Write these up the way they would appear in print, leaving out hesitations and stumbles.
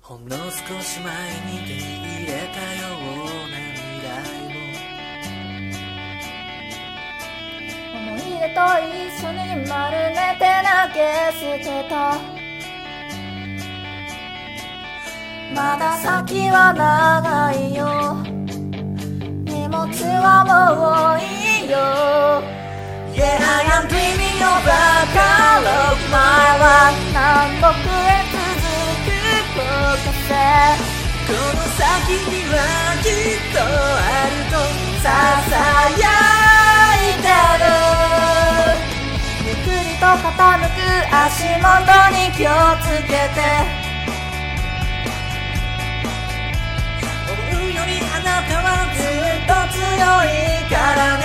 ほんの少し前に手に入れたような未来思い出と一緒に丸めて投げ捨てた。まだ先は長いよ、荷物はもういいよ。 Yeah, I am dreaming of a color of my life。 南北へ続く高架線、 この先にはきっとあるとささやいてる。 ゆっくりと傾く足元に気をつけて。 思うよりあなたはずっと強いからね。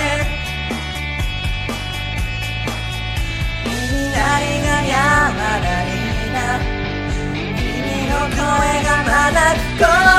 耳鳴りが止まないな、君の声がまだ聞こえ